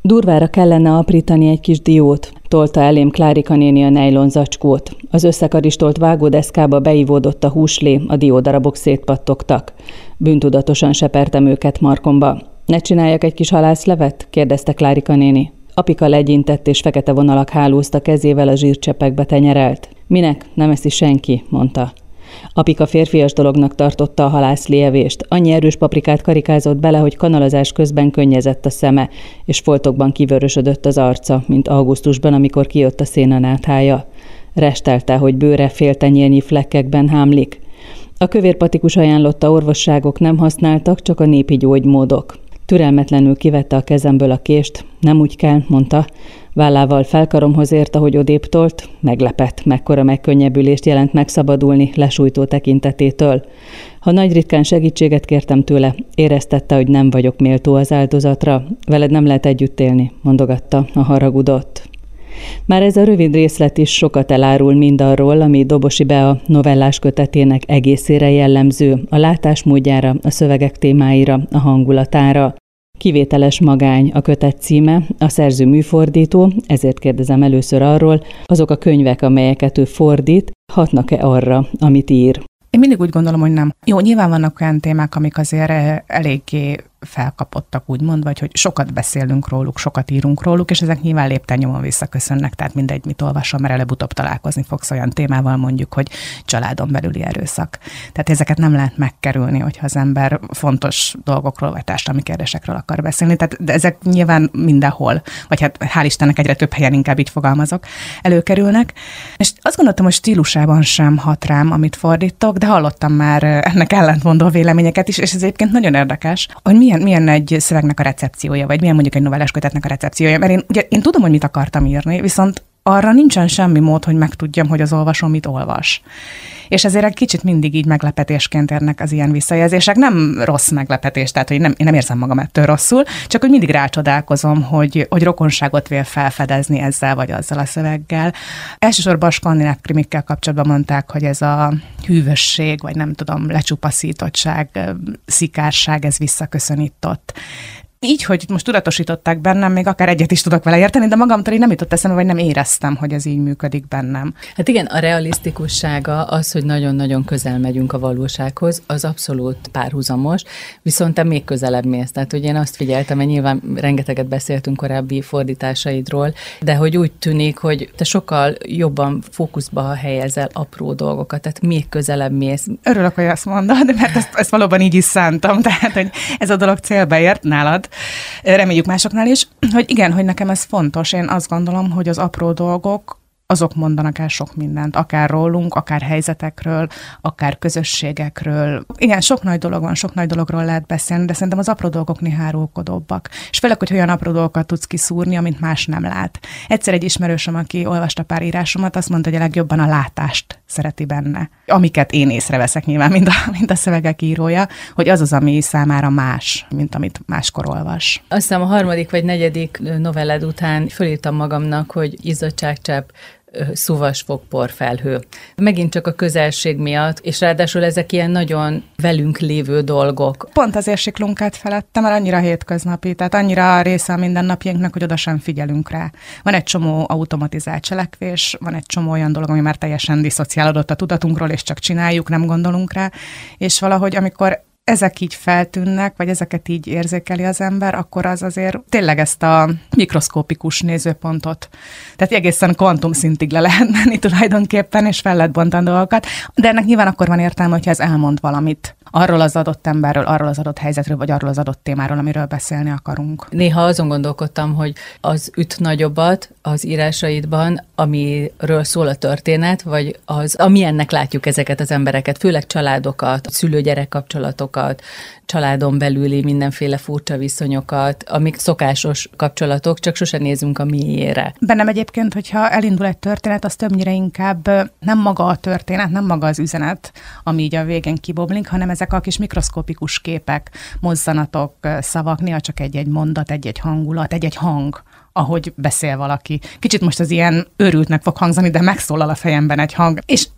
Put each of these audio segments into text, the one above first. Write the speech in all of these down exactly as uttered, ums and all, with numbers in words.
Durvára kellene aprítani egy kis diót, tolta elém Klárika néni a nejlon zacskót. Az összekaristolt vágódeszkába beivódott a húslé, a diódarabok szétpattogtak. Bűntudatosan sepertem őket markomba. Ne csináljak egy kis halászlevet? Kérdezte Klárika néni. Apika legyintett, és fekete vonalak hálózta kezével, a zsírcseppekbe tenyerelt. Minek? Nem eszi senki, mondta. Apika férfias dolognak tartotta a halászlievést. Annyi erős paprikát karikázott bele, hogy kanalazás közben könnyezett a szeme, és foltokban kivörösödött az arca, mint augusztusban, amikor kijött a szénanáthája. Restelte, hogy bőre féltenyérnyi flekkekben hámlik. A kövérpatikus ajánlotta orvosságok nem használtak, csak a népi gyógymódok. Türelmetlenül kivette a kezemből a kést. Nem úgy kell, mondta. Vállával felkaromhoz ért, ahogy odébb tolt. Meglepett, mekkora megkönnyebbülést jelent megszabadulni lesújtó tekintetétől. Ha nagy ritkán segítséget kértem tőle, éreztette, hogy nem vagyok méltó az áldozatra. Veled nem lehet együtt élni, mondogatta, a haragudott. Már ez a rövid részlet is sokat elárul mindarról, ami Dobosi Bea novellás kötetének egészére jellemző, a látásmódjára, a szövegek témáira, a hangulatára. Kivételes magány a kötet címe, a szerző műfordító, ezért kérdezem először arról, azok a könyvek, amelyeket ő fordít, hatnak-e arra, amit ír? Én mindig úgy gondolom, hogy nem. Jó, nyilván vannak olyan témák, amik azért eléggé felkapottak, úgymond, vagy hogy sokat beszélünk róluk, sokat írunk róluk, és ezek nyilván lépten nyomon visszaköszönnek, tehát mindegy, mit olvasom, mert előbb-utóbb találkozni fogsz olyan témával, mondjuk, hogy családon belüli erőszak. Tehát ezeket nem lehet megkerülni, hogyha az ember fontos dolgokról, vagy társadalmi kérdésekről akar beszélni. Tehát de ezek nyilván mindenhol, vagy hát hál' Istennek egyre több helyen, inkább így fogalmazok, előkerülnek. És azt gondoltam, hogy stílusában sem hat rám, amit fordítok, de hallottam már ennek ellentmondó véleményeket is, és ez egyébként nagyon érdekes, hogy milyen, milyen egy szövegnek a recepciója, vagy milyen mondjuk egy novellás kötetnek a recepciója. Mert én, ugye, én tudom, hogy mit akartam írni, viszont arra nincsen semmi mód, hogy megtudjam, hogy az olvasó mit olvas. És ezért egy kicsit mindig így meglepetésként érnek az ilyen visszajelzések. Nem rossz meglepetés, tehát hogy nem, én nem érzem magam ettől rosszul, csak hogy mindig rácsodálkozom, hogy, hogy rokonságot vél felfedezni ezzel vagy azzal a szöveggel. Elsősorban a skandináv krimikkel kapcsolatban mondták, hogy ez a hűvösség, vagy nem tudom, lecsupaszítottság, szikárság, ez visszaköszönított. Így, hogy most tudatosították bennem, még akár egyet is tudok vele érteni, de magamtól így nem jutott eszembe, vagy nem éreztem, hogy ez így működik bennem. Hát igen, a realisztikussága az, hogy nagyon-nagyon közel megyünk a valósághoz, az abszolút párhuzamos, viszont te még közelebb mész. Tehát, hogy én azt figyeltem, mert nyilván rengeteget beszéltünk korábbi fordításaidról, de hogy úgy tűnik, hogy te sokkal jobban fókuszba helyezel apró dolgokat, tehát még közelebb mész. Örülök, hogy azt mondod, mert ezt, ezt valóban így is szántam, tehát, hogy ez a dolog célba ért nálad, reméljük másoknál is, hogy igen, hogy nekem ez fontos. Én azt gondolom, hogy az apró dolgok, azok mondanak el sok mindent, akár rólunk, akár helyzetekről, akár közösségekről. Igen, sok nagy dolog van, sok nagy dologról lehet beszélni, de szerintem az apró dolgok néha árulkodóbbak. És főleg, hogy olyan apró dolgokat tudsz kiszúrni, amit más nem lát. Egyszer egy ismerősöm, aki olvasta pár írásomat, azt mondta, hogy a legjobban a látást szereti benne. Amiket én észreveszek nyilván, mint a, mint a szövegek írója, hogy az az, ami számára más, mint amit máskor olvas. Azt hiszem a harmadik vagy negyedik novellád után fölírtam magamnak, hogy izzadságcsepp, szuvas fogporfelhő. Megint csak a közelség miatt, és ráadásul ezek ilyen nagyon velünk lévő dolgok. Pont azért siklunk át felettem, mert annyira hétköznapi, tehát annyira része a mindennapjainknak, hogy oda sem figyelünk rá. Van egy csomó automatizált cselekvés, van egy csomó olyan dolog, ami már teljesen diszociálódott a tudatunkról, és csak csináljuk, nem gondolunk rá, és valahogy amikor ezek így feltűnnek, vagy ezeket így érzékeli az ember, akkor az azért tényleg ezt a mikroszkópikus nézőpontot, tehát egészen kvantum szintig le lehet menni tulajdonképpen, és fel lehet bontani dolgokat, de ennek nyilván akkor van értelme, hogyha ez elmond valamit arról az adott emberről, arról az adott helyzetről, vagy arról az adott témáról, amiről beszélni akarunk. Néha azon gondolkodtam, hogy az üt nagyobbat az írásaidban, amiről szól a történet, vagy az, amilyennek látjuk ezeket az embereket, főleg családokat, szülő-gyerek kapcsolatokat, családon belüli mindenféle furcsa viszonyokat, amik szokásos kapcsolatok, csak sose nézünk a miére. Bennem egyébként, hogyha elindul egy történet, az többnyire inkább nem maga a történet, nem maga az üzenet, ami így a végén kiboblik, hanem ezek a kis mikroszkopikus képek, mozzanatok, szavak, néha csak egy-egy mondat, egy-egy hangulat, egy-egy hang, ahogy beszél valaki. Kicsit most az ilyen őrültnek fog hangzani, de megszólal a fejemben egy hang. És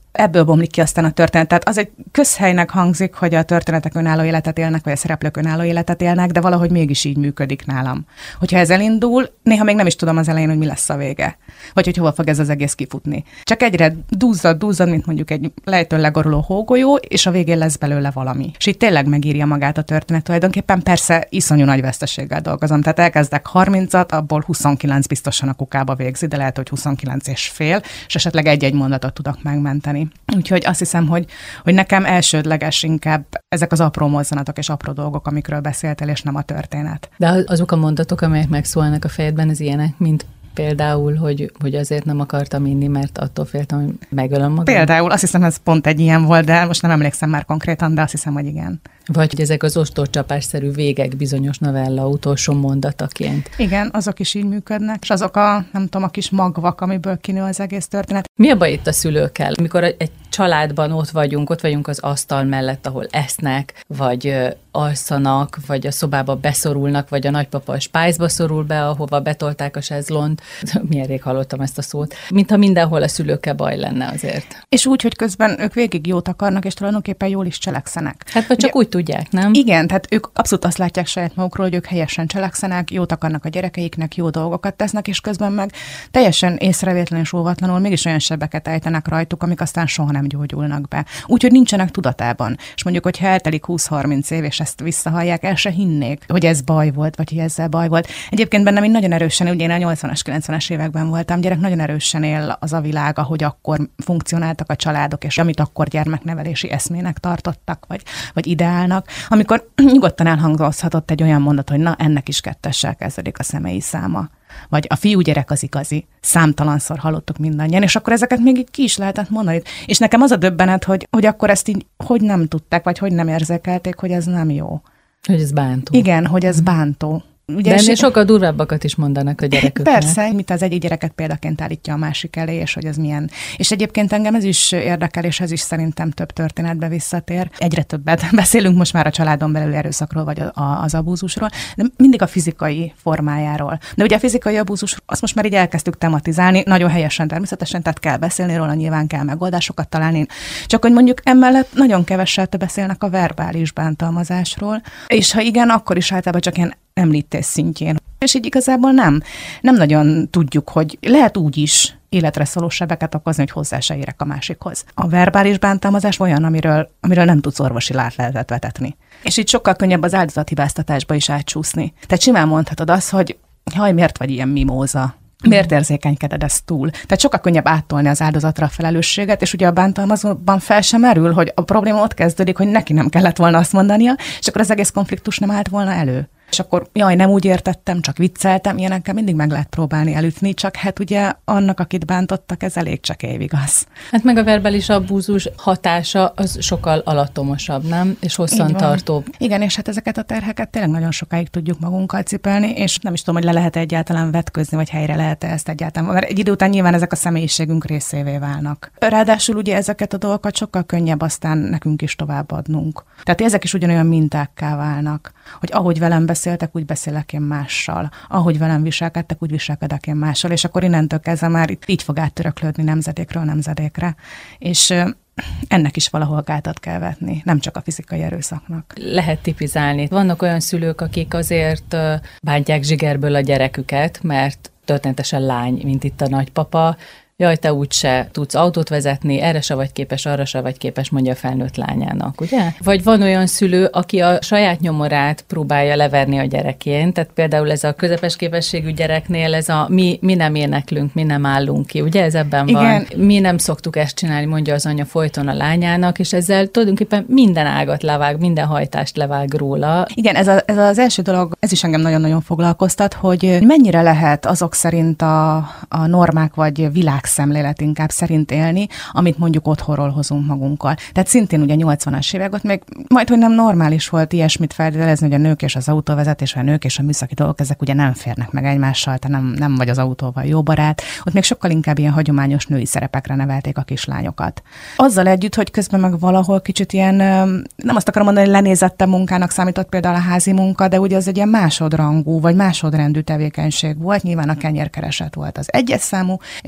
ebből bomlik ki aztán a történet. Tehát az egy közhelynek hangzik, hogy a történetek önálló életet élnek, vagy a szereplők önálló életet élnek, de valahogy mégis így működik nálam. Hogyha ez elindul, néha még nem is tudom az elején, hogy mi lesz a vége. Vagy hogy hova fog ez az egész kifutni. Csak egyre dúzzad, dúzzad, mint mondjuk egy lejtőn legoruló hógolyó, és a végén lesz belőle valami. És így tényleg megírja magát a történet tulajdonképpen. Persze iszonyú nagy veszteséggel dolgozom. Tehát elkezdek harmincat, abból huszonkilenc biztosan a kukába végzi, de lehet, hogy huszonkilenc és fél, és esetleg egy-egy mondatot tudok megmenteni. Úgyhogy azt hiszem, hogy, hogy nekem elsődleges inkább ezek az apró mozzanatok és apró dolgok, amikről beszéltél, és nem a történet. De azok a mondatok, amelyek megszólnak a fejedben, az ilyenek, mint például, hogy, hogy azért nem akartam inni, mert attól féltem, hogy megölöm magam? Például, azt hiszem, ez pont egy ilyen volt, de most nem emlékszem már konkrétan, de azt hiszem, hogy igen. Vagy hogy ezek az ostorcsapásszerű végek bizonyos novella utolsó mondataként. Igen, azok is így működnek, és azok a, nem tudom, a kis magvak, amiből kinő az egész történet. Mi a baj itt a szülőkkel? Amikor egy családban ott vagyunk, ott vagyunk az asztal mellett, ahol esznek, vagy alszanak, vagy a szobába beszorulnak, vagy a nagypapa a spájzba szorul be, ahova betolták a sezlont. Milyen rég hallottam ezt a szót. Mintha mindenhol a szülőkkel baj lenne azért. És úgy, hogy közben ők végig jót akarnak, és tulajdonképpen jól is cselekszenek. Hát vagy csak ugye, úgy tudják, nem? Igen, tehát ők abszolút azt látják saját magukról, hogy ők helyesen cselekszenek, jót akarnak a gyerekeiknek, jó dolgokat tesznek, és közben meg teljesen észrevétlenül és óvatlanul mégis olyan sebeket ejtenek rajtuk, amik aztán soha nem gyógyulnak be. Úgyhogy nincsenek tudatában. És mondjuk, hogy ha eltelik húsz-harminc év, és ezt visszahallják, el se hinnék, hogy ez baj volt, vagy hogy ezzel baj volt. Egyébként bennem így nagyon erősen, ugye én a nyolcvanas, kilencvenes években voltam gyerek, nagyon erősen él az a világ, ahogy akkor funkcionáltak a családok, és amit akkor gyermeknevelési eszmének tartottak, vagy, vagy ideálnak, amikor nyugodtan elhangozhatott egy olyan mondat, hogy na, ennek is kettessel kezdődik a személyi száma. Vagy a fiúgyerek az igazi. Számtalanszor hallottuk mindannyian, és akkor ezeket még így ki is lehetett mondani. És nekem az a döbbenet, hogy, hogy akkor ezt így hogy nem tudták, vagy hogy nem érzékelték, hogy ez nem jó. Hogy ez bántó. Igen, hogy ez bántó. Ugye, de ennél sokkal durvábbakat is mondanak a gyereküknek. Persze, mint az egyik gyereket példaként állítja a másik elé, és hogy ez milyen. És egyébként engem ez is érdekel, és ez is szerintem több történetbe visszatér. Egyre többet beszélünk most már a családon belül erőszakról, vagy a, a, az abúzusról, de mindig a fizikai formájáról. De ugye a fizikai abúzus, azt most már így elkezdtük tematizálni, nagyon helyesen természetesen, tehát kell beszélni róla, nyilván kell megoldásokat találni. Csak hogy mondjuk emellett nagyon keveset beszélnek a verbális bántalmazásról, és ha igen, akkor is általában csak ilyen említés szintjén. És így igazából nem. Nem nagyon tudjuk, hogy lehet úgy is életre szóló sebeket okozni, hogy hozzá se érek a másikhoz. A verbális bántalmazás olyan, amiről, amiről nem tudsz orvosi látleletet vetetni. És így sokkal könnyebb az áldozathibáztatásba is átcsúszni. Tehát simán mondhatod azt, hogy haj, miért vagy ilyen mimóza? Miért érzékenykeded ezt túl? Tehát sokkal könnyebb áttolni az áldozatra a felelősséget, és ugye a bántalmazóban fel sem merül, hogy a probléma ott kezdődik, hogy neki nem kellett volna azt mondania, és akkor az egész konfliktus nem állt volna elő. És akkor, jaj, nem úgy értettem, csak vicceltem, ilyenekkel mindig meg lehet próbálni elütni, csak hát ugye annak, akit bántottak, ez elég csak évigaz. Hát meg a verbális abúzus hatása az sokkal alattomosabb, nem? És hosszantartóbb. Igen, és hát ezeket a terheket tényleg nagyon sokáig tudjuk magunkkal cipelni, és nem is tudom, hogy le lehet egyáltalán vetközni, vagy helyre lehet ezt egyáltalán, mert egy idő után nyilván ezek a személyiségünk részévé válnak. Ráadásul ugye ezeket a dolgokat sokkal könnyebb aztán nekünk is továbbadnunk. Tehát ezek is ugyanolyan mintákká válnak, hogy ahogy velem beszéltek, úgy beszélek én mással. Ahogy velem viselkedtek, úgy viselkedek én mással, és akkor innentől kezdve már így fog áttöröklődni nemzedékről nemzedékre. És ennek is valahol gátat kell vetni, nem csak a fizikai erőszaknak. Lehet tipizálni. Vannak olyan szülők, akik azért bántják zsigerből a gyereküket, mert történetesen lány, mint itt a nagypapa, jaj, te úgyse tudsz autót vezetni, erre se vagy képes, arra se vagy képes, mondja a felnőtt lányának, ugye? Vagy van olyan szülő, aki a saját nyomorát próbálja leverni a gyerekén, tehát például ez a közepes képességű gyereknél ez a mi, mi nem éneklünk, mi nem állunk ki, ugye ez ebben Igen. van. Mi nem szoktuk ezt csinálni, mondja az anya folyton a lányának, és ezzel tulajdonképpen minden ágat levág, minden hajtást levág róla. Igen, ez, a, ez az első dolog, ez is engem nagyon-nagyon foglalkoztat, hogy mennyire lehet azok szerint a, a normák vagy világ szemlélet inkább szerint élni, amit mondjuk otthonról hozunk magunkkal. Tehát szintén ugye nyolcvanas évek ott még majd, hogy nem normális volt ilyesmit feltételezni, hogy a nők és az autóvezetés, a nők és a műszaki dolgok, ezek ugye nem férnek meg egymással, te nem, nem vagy az autóval jó barát. Ott még sokkal inkább ilyen hagyományos női szerepekre nevelték a kislányokat. Azzal együtt, hogy közben meg valahol kicsit ilyen, nem azt akarom mondani, hogy lenézettebb munkának számított például a házi munka, de ugye az egy ilyen másodrangú vagy másodrendű tevékenység volt. Nyilván a kenyérkereset volt az egyes számú, és akkor ott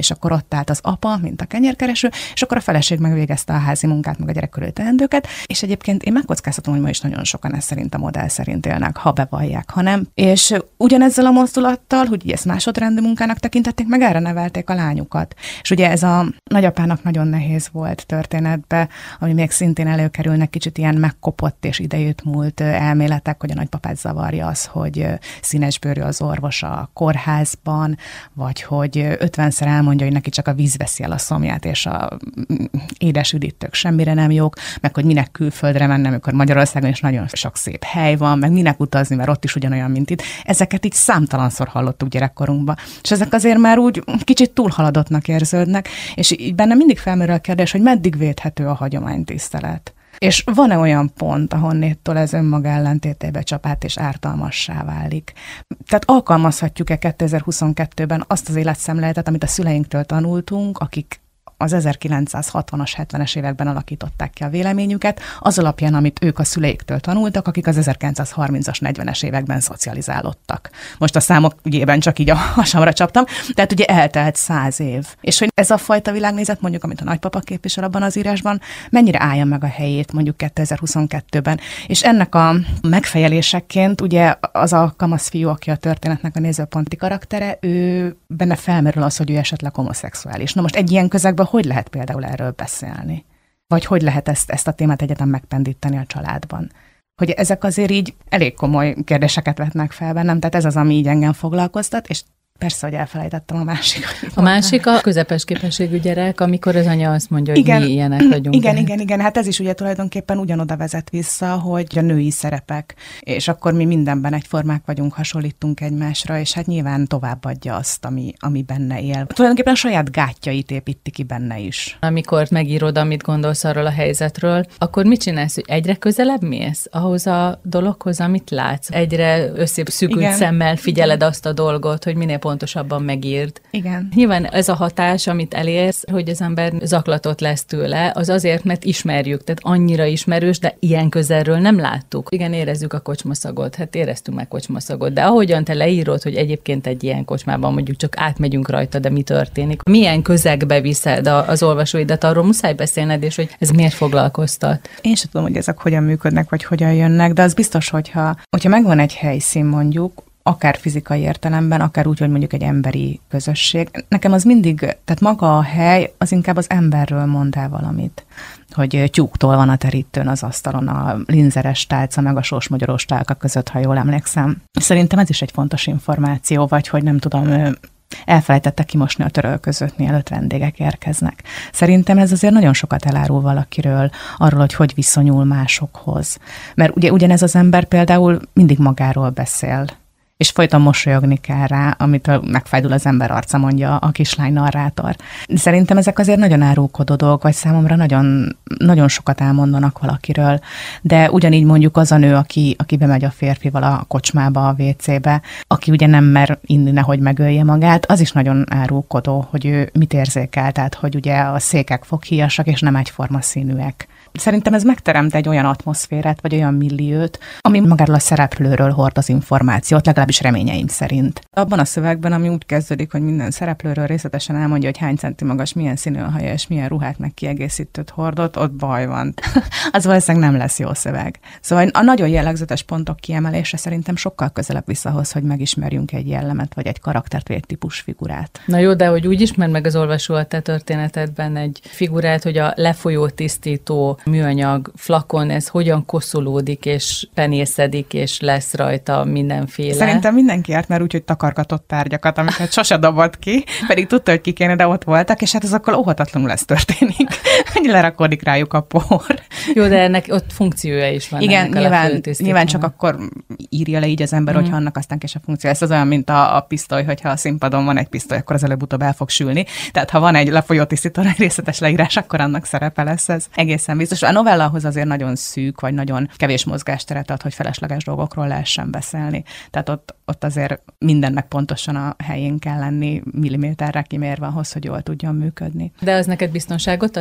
ott állt az apa, mint a kenyérkereső, és akkor a feleség megvégezte a házi munkát, meg a gyerekkörű teendőket, és egyébként én megkockáztatom, hogy ma is nagyon sokan ezt szerint a modell szerint élnek, ha bevallják, ha nem. És ugyanezzel a mozdulattal, hogy ezt másodrendű munkának tekintették, meg erre nevelték a lányukat. És ugye ez a nagyapának nagyon nehéz volt történetbe, ami még szintén előkerülnek kicsit ilyen megkopott és idejét múlt elméletek, hogy a nagypapát zavarja az, hogy színesbőrű az orvos a kórházban, vagy hogy ötvenszer elmondja, hogy neki csak a víz veszi el a szomját, és a édes üdítők semmire nem jók, meg hogy minek külföldre menni, amikor Magyarországon is nagyon sok szép hely van, meg minek utazni, mert ott is ugyanolyan, mint itt. Ezeket így számtalanszor hallottuk gyerekkorunkban. És ezek azért már úgy kicsit túlhaladottnak érződnek, és így benne mindig felmerül a kérdés, hogy meddig védhető a hagyománytisztelet. És van-e olyan pont, ahonnéttől ez önmaga ellentétébe csap át és ártalmassá válik? Tehát alkalmazhatjuk-e kétezer-huszonkettőben azt az életszemléletet, amit a szüleinktől tanultunk, akik az ezerkilencszázhatvanas, hetvenes években alakították ki a véleményüket, az alapján, amit ők a szüleiktől tanultak, akik az ezerkilencszázharmincas, negyvenes években szocializálódtak. Most a számok ügyében csak így a hasamra csaptam, tehát ugye eltelt száz év. És hogy ez a fajta világnézet, mondjuk, amit a nagypapa képvisel abban az írásban, mennyire állja meg a helyét mondjuk kétezer-huszonkettőben. És ennek a megfejeléseként ugye az a kamasz fiú, aki a történetnek a nézőponti karaktere, ő benne felmerül az, hogy ő esetleg homoszexuális. Na most egy ilyen közegben hogy lehet például erről beszélni? Vagy hogy lehet ezt, ezt a témát egyetem megpendíteni a családban? Hogy ezek azért így elég komoly kérdéseket vetnek fel bennem, tehát ez az, ami így engem foglalkoztat, és persze, hogy elfelejtettem a másik. A másik a közepes képességű gyerek, amikor az anya azt mondja, hogy igen, mi ilyenek vagyunk. Igen, igen, igen. Hát ez is ugye tulajdonképpen ugyanoda vezet vissza, hogy a női szerepek, és akkor mi mindenben egyformák vagyunk, hasonlítunk egymásra, és hát nyilván továbbadja azt, ami, ami benne él. Tulajdonképpen a saját gátjait építi ki benne is. Amikor megírod, amit gondolsz arról a helyzetről, akkor mit csinálsz, hogy egyre közelebb mész ahhoz a dologhoz, amit látsz? Egyre összeszűkült szemmel figyeled azt a dolgot, hogy minél pontosabban megírd. Igen. Nyilván ez a hatás, amit elérsz, hogy az ember zaklatott lesz tőle, az azért, mert ismerjük, tehát annyira ismerős, de ilyen közelről nem láttuk. Igen, érezzük a kocsmaszagot, hát éreztünk meg kocsmaszagot, de ahogyan te leírod, hogy egyébként egy ilyen kocsmában mondjuk csak átmegyünk rajta, de mi történik? Milyen közegbe viszed az olvasóidat, arról muszáj beszélned, és hogy ez miért foglalkoztat? Én sem tudom, hogy ezek hogyan működnek, vagy hogyan jönnek, de az biztos, hogyha, hogyha megvan egy helyszín mondjuk, akár fizikai értelemben, akár úgy, hogy mondjuk egy emberi közösség. Nekem az mindig, tehát maga a hely, az inkább az emberről mond el valamit. Hogy tyúktól van a terítőn az asztalon a linzeres tálca, meg a sósmagyaros tálka között, ha jól emlékszem. Szerintem ez is egy fontos információ, vagy hogy nem tudom, elfelejtette kimosni a törölközőt, mielőtt vendégek érkeznek. Szerintem ez azért nagyon sokat elárul valakiről, arról, hogy hogy viszonyul másokhoz. Mert ugye ugyanez az ember például mindig magáról beszél, és folyton mosolyogni kell rá, amitől megfájdul az ember arca, mondja a kislány narrátor. Szerintem ezek azért nagyon árulkodó dolgok, vagy számomra nagyon, nagyon sokat elmondanak valakiről, de ugyanígy mondjuk az a nő, aki, aki bemegy a férfival a kocsmába, a vécébe, aki ugye nem mer inni, nehogy megölje magát, az is nagyon árulkodó, hogy ő mit érzékel, tehát hogy ugye a székek foghíjasak, és nem egyforma színűek. Szerintem ez megteremt egy olyan atmoszférát, vagy olyan milliót, ami magáról a szereplőről hord az információt, legalábbis reményeim szerint. Abban a szövegben, ami úgy kezdődik, hogy minden szereplőről részletesen elmondja, hogy hány centi magas, milyen színű a haja, és milyen ruhát meg kiegészítőt hordott, ott baj van. Az valószínűleg nem lesz jó szöveg. Szóval a nagyon jellegzetes pontok kiemelése szerintem sokkal közelebb vissza ahhoz, hogy megismerjünk egy jellemet, vagy egy karaktert, vagy egy típus figurát. Na jó, de hogy úgy ismer meg az olvasó a te történetedben egy figurát, hogy a lefolyó tisztító műanyag flakon, ez hogyan koszolódik, és penészedik, és lesz rajta mindenféle. Szerintem mindenki járt már úgy, hogy takargatott tárgyakat, amiket sose dobott ki, pedig tudta, hogy ki kéne, de ott voltak, és hát azokkal óhatatlanul ez történik, hogy lerakódik rájuk a por. Jó, de ennek ott funkciója is van. Igen, nyilván, nyilván csak akkor írja le így az ember, mm. hogyha annak aztán kés a funkció. Ez az olyan, mint a, a pisztoly, hogyha a színpadon van egy pisztoly, akkor az előbb-utóbb el fog sülni. Tehát ha van egy lefolyó tisztító részletes leírás, akkor annak szerepe lesz ez. Egészen biztos. A novellahoz azért nagyon szűk, vagy nagyon kevés mozgásteret ad, hogy felesleges dolgokról lehessen beszélni. Tehát ott, ott azért mindennek pontosan a helyén kell lenni, milliméterre kimérve ahhoz, hogy jól tudjon működni. De az neked biztonságot ad? Tehát azért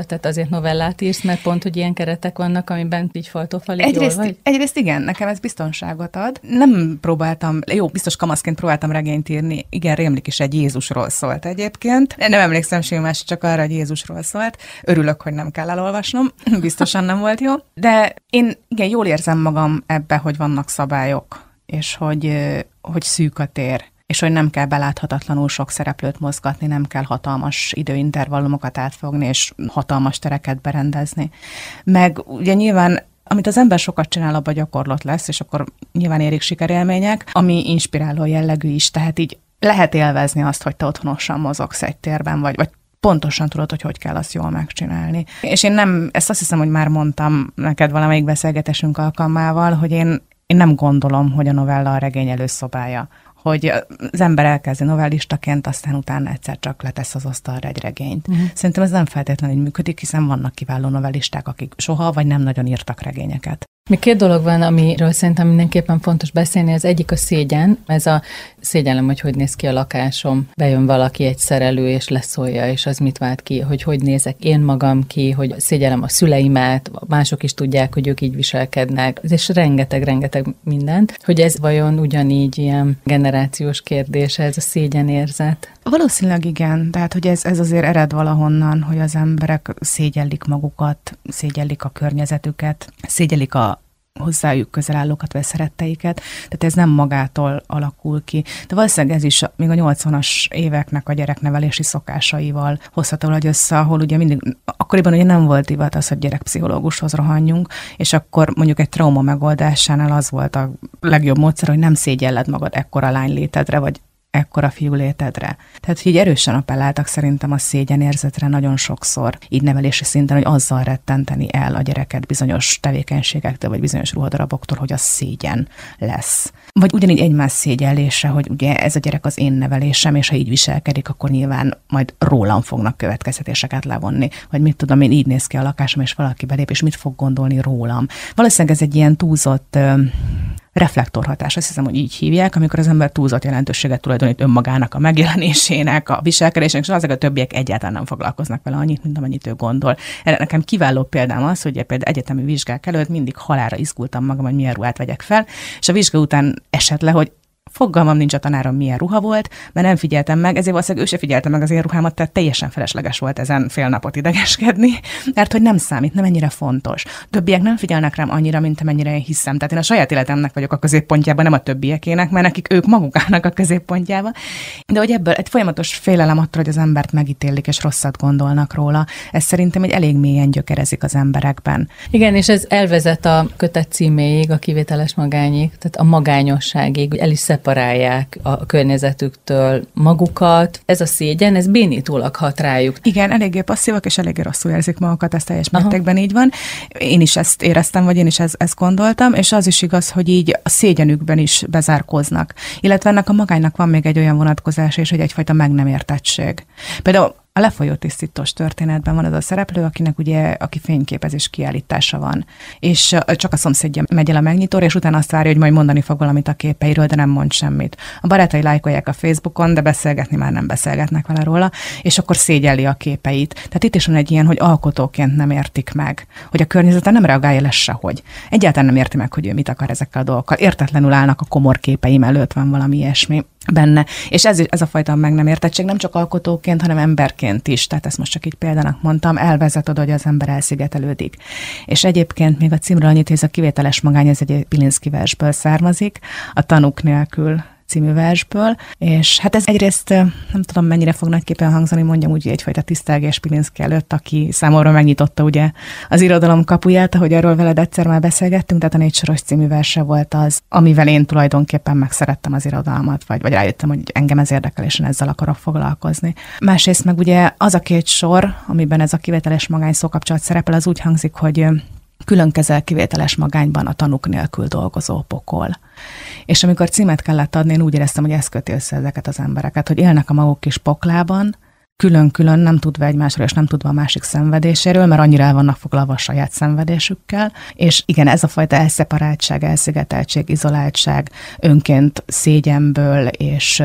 azért novellát írsz, mert pont, hogy ilyen keretek vannak, amiben így faltófalig egyrészt, jól vagy? Egyrészt igen, nekem ez biztonságot ad. Nem próbáltam, jó, biztos kamaszként próbáltam regényt írni, igen, rémlik is egy Jézusról szólt egyébként. Nem emlékszem semmi más, csak arra, hogy Jézusról szólt. Örülök, hogy nem kell elolvasnom, biztosan nem volt jó. De én igen, jól érzem magam ebbe, hogy vannak szabályok, és hogy, hogy szűk a tér, és hogy nem kell beláthatatlanul sok szereplőt mozgatni, nem kell hatalmas időintervallumokat átfogni, és hatalmas tereket berendezni. Meg ugye nyilván, amit az ember sokat csinál, abban gyakorlat lesz, és akkor nyilván érik sikerélmények, ami inspiráló jellegű is, tehát így lehet élvezni azt, hogy te otthonosan mozogsz egy térben, vagy, vagy pontosan tudod, hogy hogy kell azt jól megcsinálni. És én nem, ezt azt hiszem, hogy már mondtam neked valamelyik beszélgetésünk alkalmával, hogy én, én nem gondolom, hogy a novella a regény előszobája. Hogy az ember elkezdi novellistaként, aztán utána egyszer csak letesz az asztalra egy regényt. Uh-huh. Szerintem ez nem feltétlenül így működik, hiszen vannak kiváló novellisták, akik soha vagy nem nagyon írtak regényeket. Még két dolog van, amiről szerintem mindenképpen fontos beszélni. Az egyik a szégyen. Ez a szégyellem, hogy hogy néz ki a lakásom. Bejön valaki, egy szerelő, és leszólja, és az mit vált ki, hogy hogy nézek én magam ki, hogy szégyellem a szüleimet, mások is tudják, hogy ők így viselkednek. És rengeteg-rengeteg mindent. Hogy ez vajon ugyanígy ilyen generációs kérdés, ez a szégyenérzet? Valószínűleg igen, tehát hogy ez, ez azért ered valahonnan, hogy az emberek szégyellik magukat, szégyellik a környezetüket, szégyellik a hozzájuk közel állókat, vagy szeretteiket, tehát ez nem magától alakul ki. De valószínűleg ez is még a nyolcvanas éveknek a gyereknevelési szokásaival hozható hogy össze, ahol ugye mindig, akkoriban ugye nem volt divat az, hogy gyerekpszichológushoz rohanjunk, és akkor mondjuk egy trauma megoldásánál az volt a legjobb módszer, hogy nem szégyelled magad ekkora lány létedre, vagy ekkora fiú létedre. Tehát így erősen appelláltak szerintem a szégyenérzetre nagyon sokszor, így nevelési szinten, hogy azzal rettenteni el a gyereket bizonyos tevékenységektől, vagy bizonyos ruhadaraboktól, hogy az szégyen lesz. Vagy ugyanígy egymás szégyellése, hogy ugye ez a gyerek az én nevelésem, és ha így viselkedik, akkor nyilván majd rólam fognak következtetéseket levonni. Vagy mit tudom én, így néz ki a lakásom, és valaki belép, és mit fog gondolni rólam. Valószínűleg ez egy ilyen túlzott reflektorhatás, azt hiszem, hogy így hívják, amikor az ember túlzott jelentőséget tulajdonít önmagának, a megjelenésének, a viselkedésének, és azok a többiek egyáltalán nem foglalkoznak vele annyit, mint amennyit ő gondol. Erre nekem kiváló példám az, hogy például egyetemi vizsgák előtt mindig halálra izgultam magam, hogy milyen ruhát vegyek fel, és a vizsga után esett le, hogy fogalmam nincs a tanárom, milyen ruha volt, mert nem figyeltem meg, ezért valószínűleg ő se figyelte meg az én ruhámat, tehát teljesen felesleges volt ezen fél napot idegeskedni, mert hogy nem számít, nem ennyire fontos. Többiek nem figyelnek rám annyira, mint amennyire én hiszem. Tehát én a saját életemnek vagyok a középpontjában, nem a többiekének, mert nekik ők maguk állnak a középpontjába. De hogy ebből egy folyamatos félelem attól, hogy az embert megítélik és rosszat gondolnak róla, ez szerintem egy elég mélyen gyökerezik az emberekben. Igen, és ez elvezet a kötet címéig, a kivételes magányig, tehát a magányosságig, el is szeparálják a környezetüktől magukat. Ez a szégyen, ez bénítólag hat rájuk. Igen, eléggé passzívak, és eléggé rosszul érzik magukat, ez teljes mértékben így van. Én is ezt éreztem, vagy én is ezt, ezt gondoltam, és az is igaz, hogy így a szégyenükben is bezárkóznak. Illetve ennek a magánynak van még egy olyan vonatkozás, és hogy egyfajta meg nem értettség. Például a lefolyó tisztítós történetben van az a szereplő, akinek ugye, aki fényképezés kiállítása van. És csak a szomszédja megy el a megnyitóra, és utána azt várja, hogy majd mondani fog valamit a képeiről, de nem mond semmit. A barátai lájkolják a Facebookon, de beszélgetni már nem beszélgetnek vele róla, és akkor szégyelli a képeit. Tehát itt is van egy ilyen, hogy alkotóként nem értik meg, hogy a környezete nem reagálja le sehogy. Egyáltalán nem érti meg, hogy ő mit akar ezekkel a dolgokkal. Értetlenül állnak a komor képeim előtt, van valami ilyesmi benne. És ez, ez a fajta meg nem értettség nem csak alkotóként, hanem emberként is. Tehát ezt most csak így példának mondtam, elvezet oda, hogy az ember elszigetelődik. És egyébként még a címről annyit, hogy ez a kivételes magány, ez egy Pilinszky versből származik, a Tanúk nélkül című versből, és hát ez egyrészt nem tudom, mennyire fog nagyképpen hangzani, mondjam úgy egyfajta tisztelgés Pilinszky előtt, aki számomra megnyitotta ugye az irodalom kapuját, ahogy arról veled egyszer már beszélgettünk, tehát a Négy soros című verse volt az, amivel én tulajdonképpen megszerettem az irodalmat, vagy, vagy rájöttem, hogy engem ez érdekel, és én ezzel akarok foglalkozni. Másrészt meg ugye az a két sor, amiben ez a kivételes magány szókapcsolat szerepel, az úgy hangzik, hogy külön kezel kivételes magányban a tanúk nélkül dolgozó pokol. És amikor címet kellett adni, én úgy éreztem, hogy ez köti össze ezeket az embereket, hogy élnek a maguk kis poklában, külön-külön, nem tudva egymásról, és nem tudva a másik szenvedéséről, mert annyira el vannak foglalva a saját szenvedésükkel. És igen, ez a fajta elszeparáltság, elszigeteltség, izoláltság, önként szégyenből és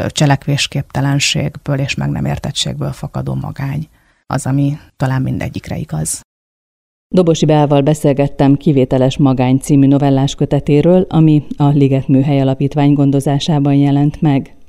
cselekvésképtelenségből és meg nem értettségből fakadó magány az, ami talán mindegyikre igaz. Dobosi Beával beszélgettem Kivételes magány című novellás kötetéről, ami a Liget Műhely Alapítvány gondozásában jelent meg.